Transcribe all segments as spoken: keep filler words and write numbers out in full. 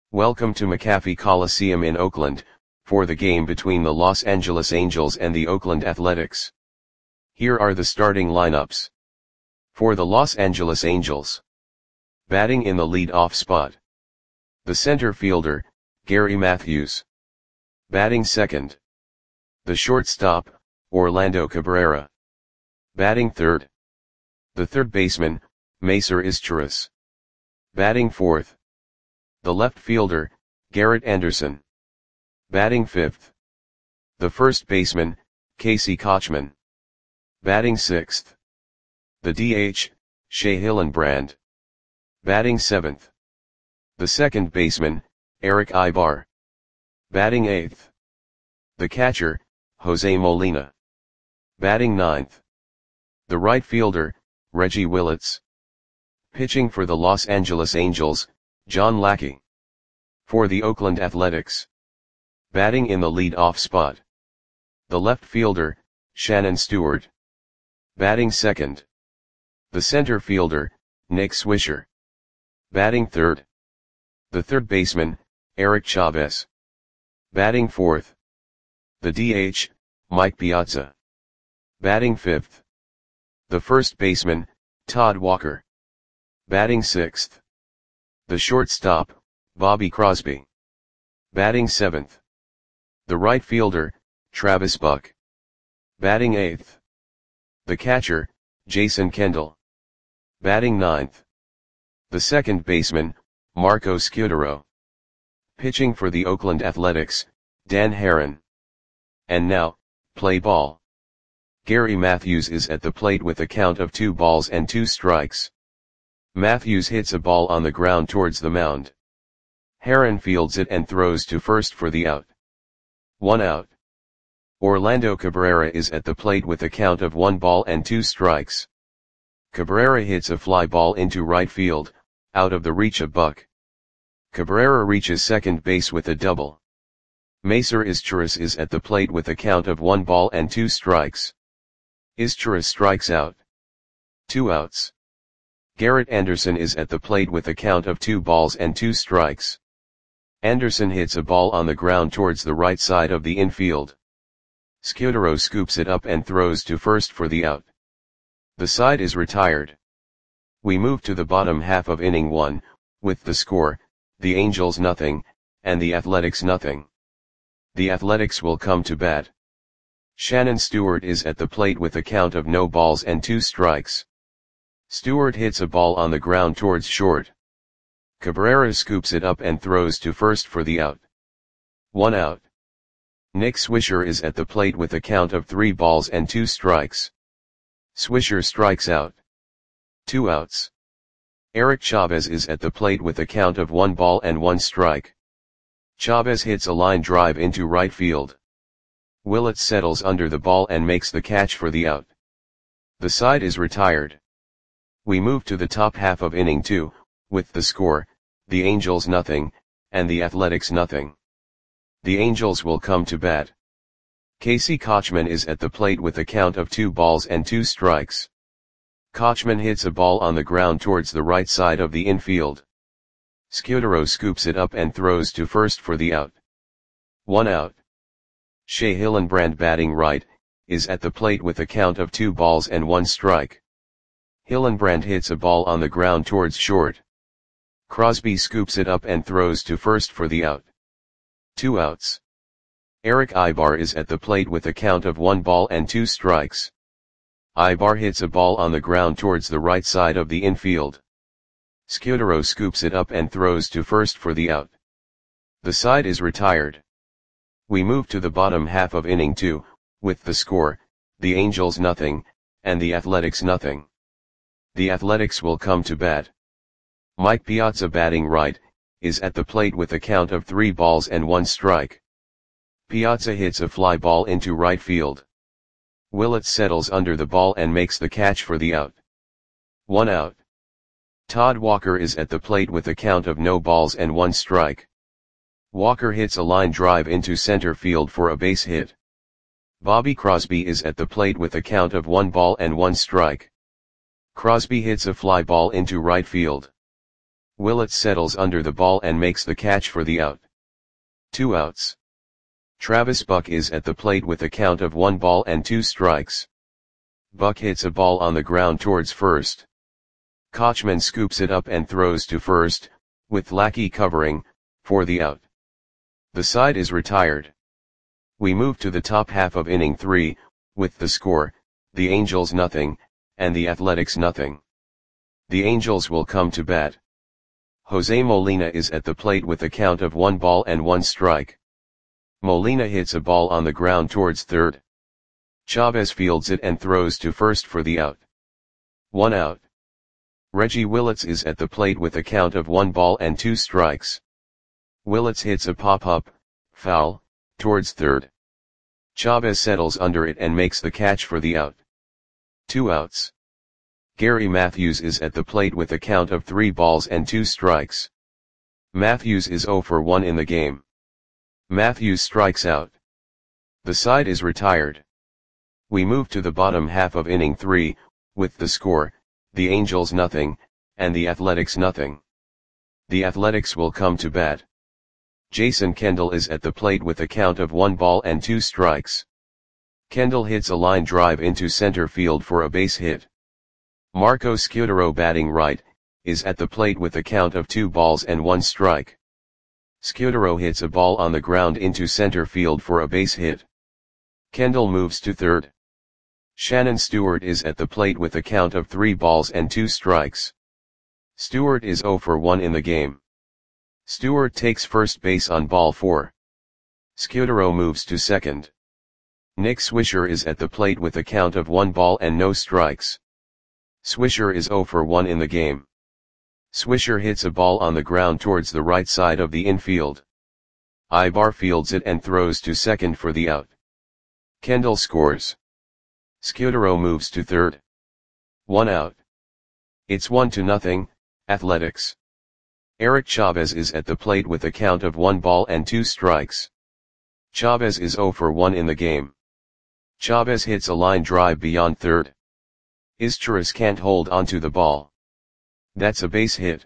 Welcome to McAfee Coliseum in Oakland, for the game between the Los Angeles Angels and the Oakland Athletics. Here are the starting lineups. For the Los Angeles Angels. Batting in the lead-off spot. The center fielder, Gary Matthews. Batting second. The shortstop, Orlando Cabrera. Batting third. The third baseman, Macer Izturis. Batting fourth. The left fielder, Garrett Anderson. Batting fifth. The first baseman, Casey Kotchman. Batting sixth. The D H, Shea Hillenbrand. Batting seventh. The second baseman, Erick Aybar. Batting eighth. The catcher, Jose Molina. Batting ninth. The right fielder, Reggie Willits. Pitching for the Los Angeles Angels, John Lackey. For the Oakland Athletics. Batting in the lead-off spot. The left fielder, Shannon Stewart. Batting second. The center fielder, Nick Swisher. Batting third. The third baseman, Eric Chavez. Batting fourth. The D H, Mike Piazza. Batting fifth. The first baseman, Todd Walker. Batting sixth. The shortstop, Bobby Crosby. Batting seventh. The right fielder, Travis Buck. Batting eighth. The catcher, Jason Kendall. Batting ninth. The second baseman, Marco Scutaro. Pitching for the Oakland Athletics, Dan Haren. And now, play ball. Gary Matthews is at the plate with a count of two balls and two strikes. Matthews hits a ball on the ground towards the mound. Haren fields it and throws to first for the out. One out. Orlando Cabrera is at the plate with a count of one ball and two strikes. Cabrera hits a fly ball into right field, out of the reach of Buck. Cabrera reaches second base with a double. Macer Izturis is at the plate with a count of one ball and two strikes. Izturis strikes out. Two outs. Garrett Anderson is at the plate with a count of two balls and two strikes. Anderson hits a ball on the ground towards the right side of the infield. Scutaro scoops it up and throws to first for the out. The side is retired. We move to the bottom half of inning one, with the score, the Angels nothing, and the Athletics nothing. The Athletics will come to bat. Shannon Stewart is at the plate with a count of no balls and two strikes. Stewart hits a ball on the ground towards short. Cabrera scoops it up and throws to first for the out. One out. Nick Swisher is at the plate with a count of three balls and two strikes. Swisher strikes out. Two outs. Eric Chavez is at the plate with a count of one ball and one strike. Chavez hits a line drive into right field. Willits settles under the ball and makes the catch for the out. The side is retired. We move to the top half of inning two, with the score, the Angels nothing, and the Athletics nothing. The Angels will come to bat. Casey Kotchman is at the plate with a count of two balls and two strikes. Kotchman hits a ball on the ground towards the right side of the infield. Scutaro scoops it up and throws to first for the out. One out. Shea Hillenbrand, batting right, is at the plate with a count of two balls and one strike. Hillenbrand hits a ball on the ground towards short. Crosby scoops it up and throws to first for the out. Two outs. Erick Aybar is at the plate with a count of one ball and two strikes. Aybar hits a ball on the ground towards the right side of the infield. Scutaro scoops it up and throws to first for the out. The side is retired. We move to the bottom half of inning two, with the score, the Angels nothing, and the Athletics nothing. The Athletics will come to bat. Mike Piazza, batting right, is at the plate with a count of three balls and one strike. Piazza hits a fly ball into right field. Willits settles under the ball and makes the catch for the out. One out. Todd Walker is at the plate with a count of no balls and one strike. Walker hits a line drive into center field for a base hit. Bobby Crosby is at the plate with a count of one ball and one strike. Crosby hits a fly ball into right field. Willets settles under the ball and makes the catch for the out. Two outs. Travis Buck is at the plate with a count of one ball and two strikes. Buck hits a ball on the ground towards first. Kochman scoops it up and throws to first, with Lackey covering, for the out. The side is retired. We move to the top half of inning three, with the score, the Angels nothing, and the Athletics nothing. The Angels will come to bat. Jose Molina is at the plate with a count of one ball and one strike. Molina hits a ball on the ground towards third. Chavez fields it and throws to first for the out. One out. Reggie Willets is at the plate with a count of one ball and two strikes. Willets hits a pop-up, foul, towards third. Chavez settles under it and makes the catch for the out. Two outs. Gary Matthews is at the plate with a count of three balls and two strikes. Matthews is oh for one in the game. Matthews strikes out. The side is retired. We move to the bottom half of inning three, with the score, the Angels nothing, and the Athletics nothing. The Athletics will come to bat. Jason Kendall is at the plate with a count of one ball and two strikes. Kendall hits a line drive into center field for a base hit. Marco Scutaro, batting right, is at the plate with a count of two balls and one strike. Scutaro hits a ball on the ground into center field for a base hit. Kendall moves to third. Shannon Stewart is at the plate with a count of three balls and two strikes. Stewart is oh for one in the game. Stewart takes first base on ball four. Scutaro moves to second. Nick Swisher is at the plate with a count of one ball and no strikes. Swisher is oh for one in the game. Swisher hits a ball on the ground towards the right side of the infield. Ibar fields it and throws to second for the out. Kendall scores. Scutaro moves to third. One out. It's one to nothing, Athletics. Eric Chavez is at the plate with a count of one ball and two strikes. Chavez is oh for one in the game. Chavez hits a line drive beyond third. Izturis can't hold onto the ball. That's a base hit.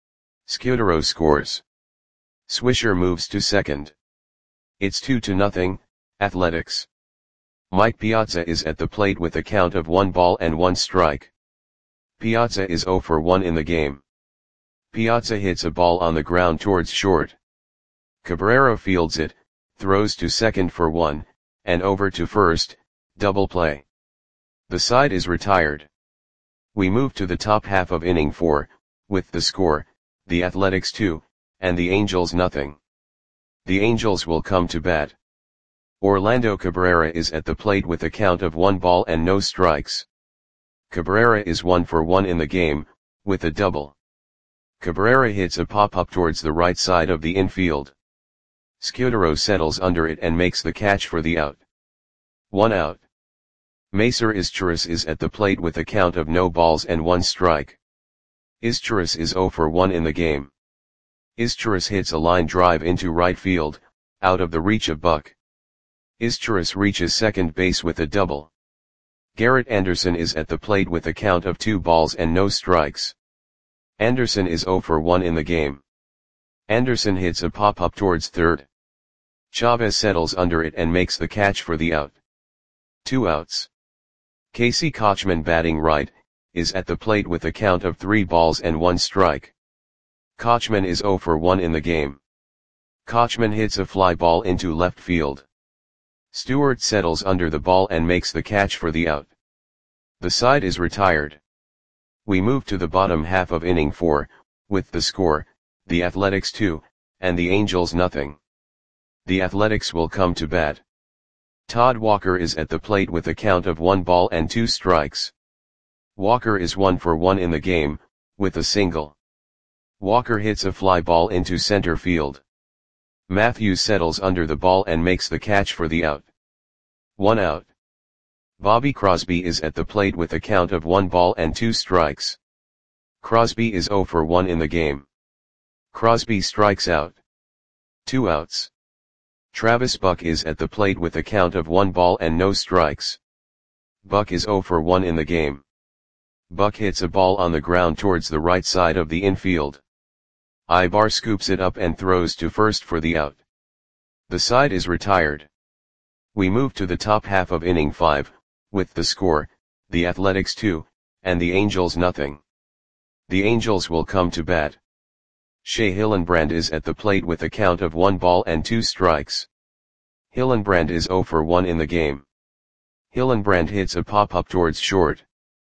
Scutaro scores. Swisher moves to second. It's two to nothing, Athletics. Mike Piazza is at the plate with a count of one ball and one strike. Piazza is oh for one in the game. Piazza hits a ball on the ground towards short. Cabrera fields it, throws to second for one, and over to first, double play. The side is retired. We move to the top half of inning four, with the score, the Athletics two, and the Angels nothing. The Angels will come to bat. Orlando Cabrera is at the plate with a count of one ball and no strikes. Cabrera is one for one in the game, with a double. Cabrera hits a pop-up towards the right side of the infield. Scutaro settles under it and makes the catch for the out. One out. Macer Izturis is at the plate with a count of no balls and one strike. Izturis is oh for one in the game. Izturis hits a line drive into right field, out of the reach of Buck. Izturis reaches second base with a double. Garrett Anderson is at the plate with a count of two balls and no strikes. Anderson is oh for one in the game. Anderson hits a pop-up towards third. Chavez settles under it and makes the catch for the out. Two outs. Casey Kochman, batting right, is at the plate with a count of three balls and one strike. Kochman is oh for one in the game. Kochman hits a fly ball into left field. Stewart settles under the ball and makes the catch for the out. The side is retired. We move to the bottom half of inning four, with the score, the Athletics two, and the Angels nothing. The Athletics will come to bat. Todd Walker is at the plate with a count of one ball and two strikes. Walker is one for one in the game, with a single. Walker hits a fly ball into center field. Matthews settles under the ball and makes the catch for the out. One out. Bobby Crosby is at the plate with a count of one ball and two strikes. Crosby is oh for one in the game. Crosby strikes out. Two outs. Travis Buck is at the plate with a count of one ball and no strikes. Buck is oh for one in the game. Buck hits a ball on the ground towards the right side of the infield. Ibar scoops it up and throws to first for the out. The side is retired. We move to the top half of inning five, with the score, the Athletics two, and the Angels nothing. The Angels will come to bat. Shea Hillenbrand is at the plate with a count of one ball and two strikes. Hillenbrand is zero for one in the game. Hillenbrand hits a pop-up towards short.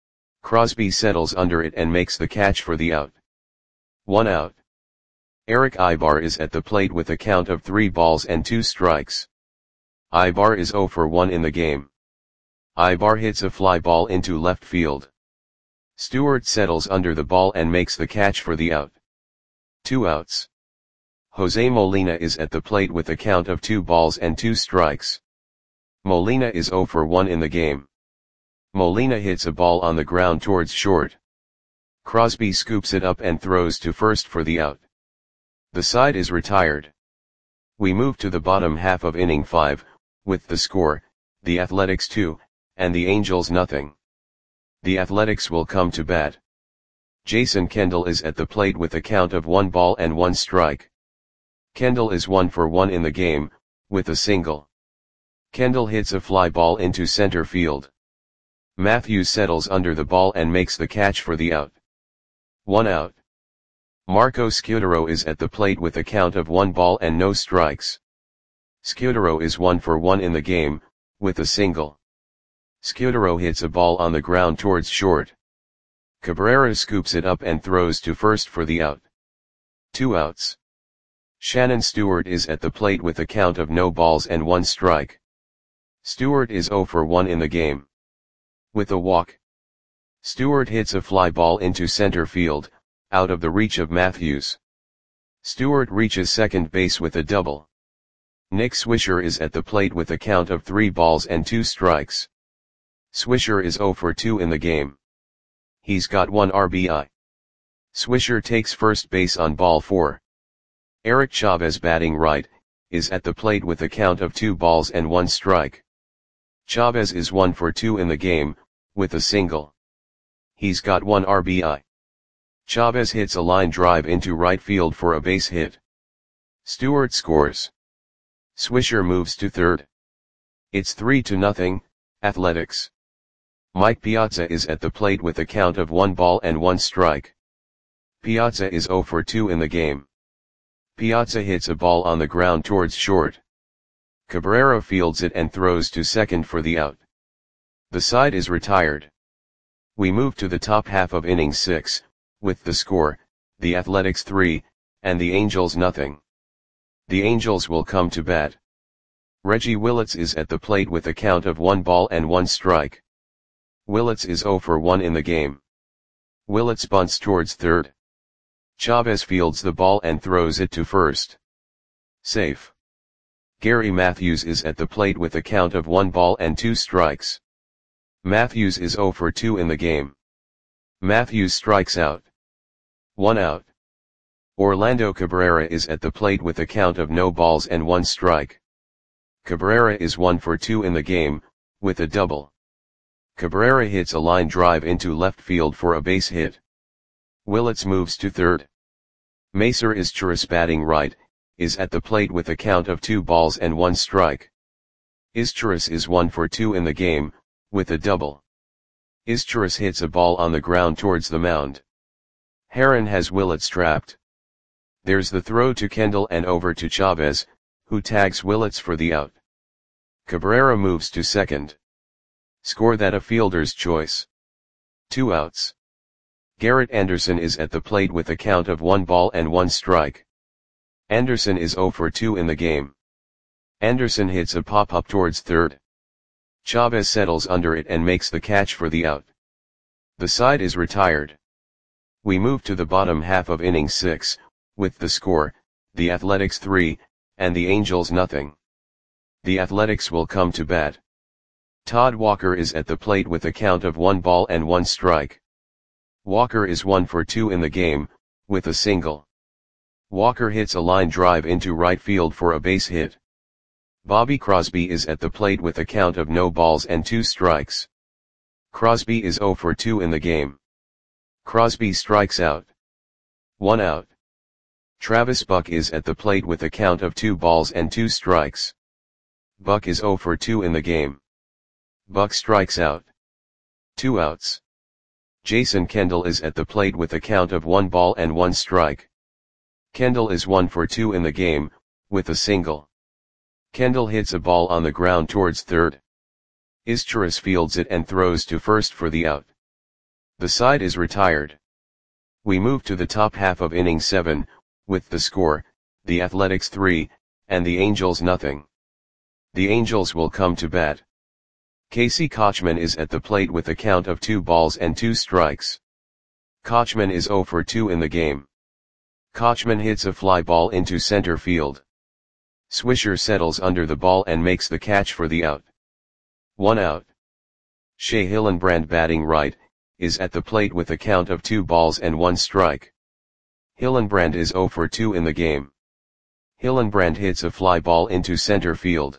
Crosby settles under it and makes the catch for the out. One out. Eric Ibar is at the plate with a count of three balls and two strikes. Ibar is zero for one in the game. Ibar hits a fly ball into left field. Stewart settles under the ball and makes the catch for the out. Two outs. Jose Molina is at the plate with a count of two balls and two strikes. Molina is zero for one in the game. Molina hits a ball on the ground towards short. Crosby scoops it up and throws to first for the out. The side is retired. We move to the bottom half of inning five, with the score, the Athletics two, and the Angels nothing. The Athletics will come to bat. Jason Kendall is at the plate with a count of one ball and one strike. Kendall is one for one in the game, with a single. Kendall hits a fly ball into center field. Matthews settles under the ball and makes the catch for the out. One out. Marco Scutaro is at the plate with a count of one ball and no strikes. Scutaro is one for one in the game, with a single. Scutaro hits a ball on the ground towards short. Cabrera scoops it up and throws to first for the out. Two outs. Shannon Stewart is at the plate with a count of no balls and one strike. Stewart is zero for one in the game. With a walk. Stewart hits a fly ball into center field, out of the reach of Matthews. Stewart reaches second base with a double. Nick Swisher is at the plate with a count of three balls and two strikes. Swisher is zero for two in the game. He's got one R B I. Swisher takes first base on ball four. Eric Chavez, batting right, is at the plate with a count of two balls and one strike. Chavez is one for two in the game, with a single. He's got one R B I. Chavez hits a line drive into right field for a base hit. Stewart scores. Swisher moves to third. It's three to nothing, Athletics. Mike Piazza is at the plate with a count of one ball and one strike. Piazza is zero for two in the game. Piazza hits a ball on the ground towards short. Cabrera fields it and throws to second for the out. The side is retired. We move to the top half of inning six, with the score, the Athletics three, and the Angels nothing. The Angels will come to bat. Reggie Willits is at the plate with a count of one ball and one strike. Willits is zero for one in the game. Willits bunts towards third. Chavez fields the ball and throws it to first. Safe. Gary Matthews is at the plate with a count of one ball and two strikes. Matthews is zero for two in the game. Matthews strikes out. One out. Orlando Cabrera is at the plate with a count of no balls and one strike. Cabrera is one for two in the game, with a double. Cabrera hits a line drive into left field for a base hit. Willits moves to third. Macer Izturis, batting right, is at the plate with a count of two balls and one strike. Izturis is one for two in the game, with a double. Izturis hits a ball on the ground towards the mound. Herron has Willits trapped. There's the throw to Kendall and over to Chavez, who tags Willits for the out. Cabrera moves to second. Score that a fielder's choice. Two outs. Garrett Anderson is at the plate with a count of one ball and one strike. Anderson is zero for two in the game. Anderson hits a pop-up towards third. Chavez settles under it and makes the catch for the out. The side is retired. We move to the bottom half of inning six, with the score, the Athletics three, and the Angels nothing. The Athletics will come to bat. Todd Walker is at the plate with a count of one ball and one strike. Walker is one for two in the game, with a single. Walker hits a line drive into right field for a base hit. Bobby Crosby is at the plate with a count of no balls and two strikes. Crosby is zero for two in the game. Crosby strikes out. One out. Travis Buck is at the plate with a count of two balls and two strikes. Buck is zero for two in the game. Buck strikes out. Two outs. Jason Kendall is at the plate with a count of one ball and one strike. Kendall is one for two in the game, with a single. Kendall hits a ball on the ground towards third. Izturis fields it and throws to first for the out. The side is retired. We move to the top half of inning seven, with the score, the Athletics three, and the Angels nothing. The Angels will come to bat. Casey Kotchman is at the plate with a count of two balls and two strikes. Kotchman is zero for two in the game. Kotchman hits a fly ball into center field. Swisher settles under the ball and makes the catch for the out. One out. Shea Hillenbrand, batting right, is at the plate with a count of two balls and one strike. Hillenbrand is zero for two in the game. Hillenbrand hits a fly ball into center field.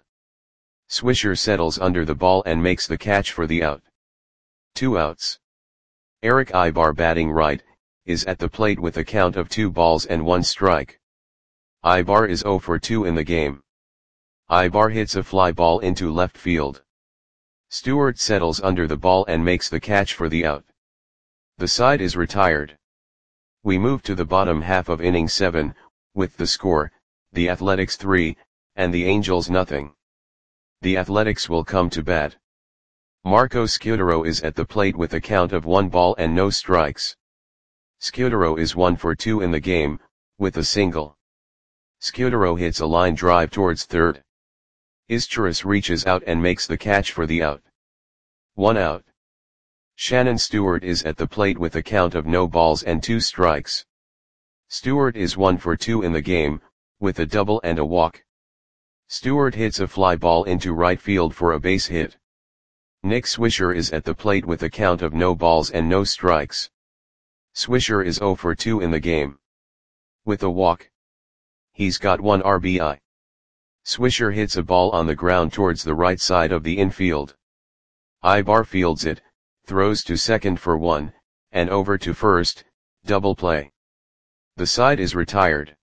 Swisher settles under the ball and makes the catch for the out. Two outs. Eric Ibar, batting right, is at the plate with a count of two balls and one strike. Ibar is zero for two in the game. Ibar hits a fly ball into left field. Stewart settles under the ball and makes the catch for the out. The side is retired. We move to the bottom half of inning seven, with the score, the Athletics three, and the Angels nothing. The Athletics will come to bat. Marco Scutaro is at the plate with a count of one ball and no strikes. Scutaro is one for two in the game, with a single. Scutaro hits a line drive towards third. Izturis reaches out and makes the catch for the out. One out. Shannon Stewart is at the plate with a count of no balls and two strikes. Stewart is one for two in the game, with a double and a walk. Stewart hits a fly ball into right field for a base hit. Nick Swisher is at the plate with a count of no balls and no strikes. Swisher is zero for two in the game. With a walk. He's got one R B I. Swisher hits a ball on the ground towards the right side of the infield. Ibar fields it, throws to second for one, and over to first, double play. The side is retired.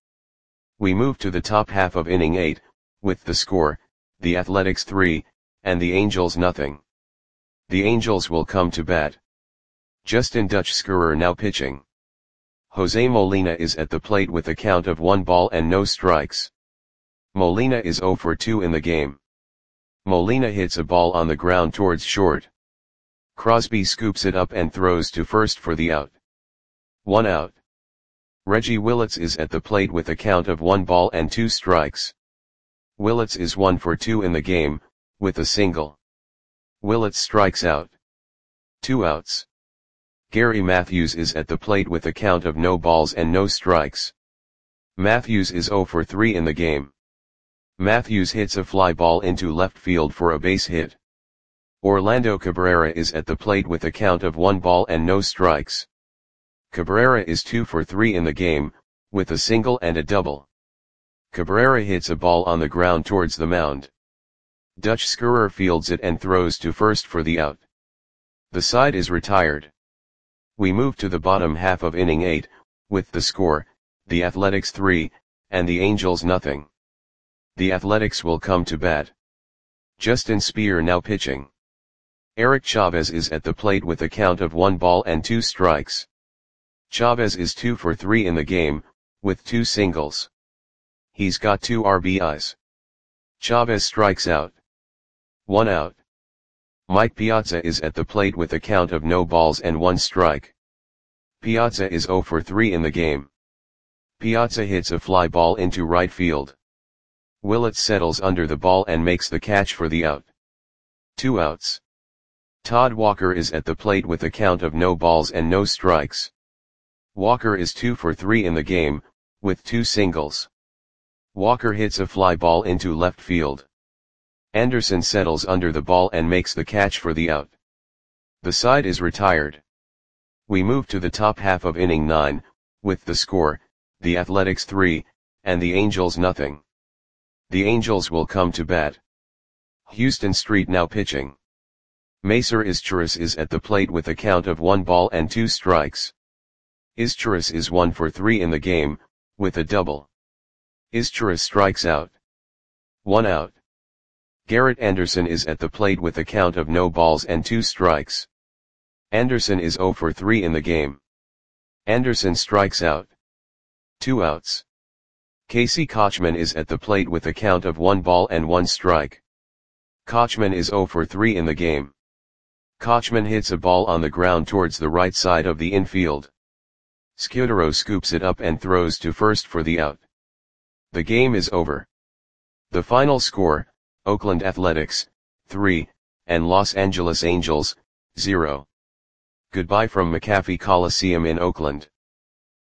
We move to the top half of inning eight, with the score, the Athletics three, and the Angels nothing. The Angels will come to bat. Justin Dutch Schurer now pitching. Jose Molina is at the plate with a count of one ball and no strikes. Molina is zero for two in the game. Molina hits a ball on the ground towards short. Crosby scoops it up and throws to first for the out. One out. Reggie Willits is at the plate with a count of one ball and two strikes. Willits is one for two in the game, with a single. Willits strikes out. Two outs. Gary Matthews is at the plate with a count of no balls and no strikes. Matthews is zero for three in the game. Matthews hits a fly ball into left field for a base hit. Orlando Cabrera is at the plate with a count of one ball and no strikes. Cabrera is two for three in the game, with a single and a double. Cabrera hits a ball on the ground towards the mound. Dutch Schurer fields it and throws to first for the out. The side is retired. We move to the bottom half of inning eight, with the score, the Athletics three, and the Angels nothing. The Athletics will come to bat. Justin Speer now pitching. Eric Chavez is at the plate with a count of one ball and two strikes. Chavez is two for three in the game, with two singles. He's got two R B Is. Chavez strikes out. One out. Mike Piazza is at the plate with a count of no balls and one strike. Piazza is zero for three in the game. Piazza hits a fly ball into right field. Willits settles under the ball and makes the catch for the out. Two outs. Todd Walker is at the plate with a count of no balls and no strikes. Walker is two for three in the game, with two singles. Walker hits a fly ball into left field. Anderson settles under the ball and makes the catch for the out. The side is retired. We move to the top half of inning nine, with the score, the Athletics three, and the Angels nothing. The Angels will come to bat. Houston Street now pitching. Macer Izturis is at the plate with a count of one ball and two strikes. Izturis is one for three in the game, with a double. Izturis strikes out. One out. Garrett Anderson is at the plate with a count of no balls and two strikes. Anderson is zero for three in the game. Anderson strikes out. Two outs. Casey Kotchman is at the plate with a count of one ball and one strike. Kotchman is zero for three in the game. Kotchman hits a ball on the ground towards the right side of the infield. Scudero scoops it up and throws to first for the out. The game is over. The final score, Oakland Athletics, three, and Los Angeles Angels, zero. Goodbye from McAfee Coliseum in Oakland.